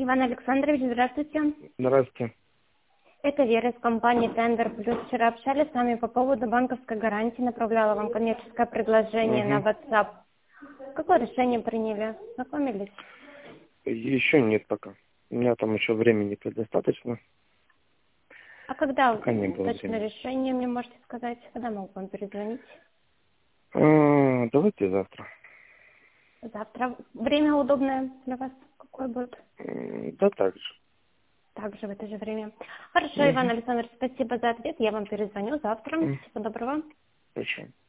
Иван Александрович, здравствуйте. Здравствуйте. Это Вера из компании Tender Plus. Вчера общались с вами по поводу банковской гарантии, направляла вам коммерческое предложение на WhatsApp. Какое решение приняли? Знакомились? Еще нет пока. У меня там еще времени предостаточно. А когда Пока не было точное времени. решение, мне можете сказать? Когда могу вам перезвонить? Давайте завтра. Завтра. Время удобное для вас какое будет? Да так же. Также в это же время. Хорошо, Иван Александрович, спасибо за ответ. Я вам перезвоню завтра. Всего доброго. Хорошо.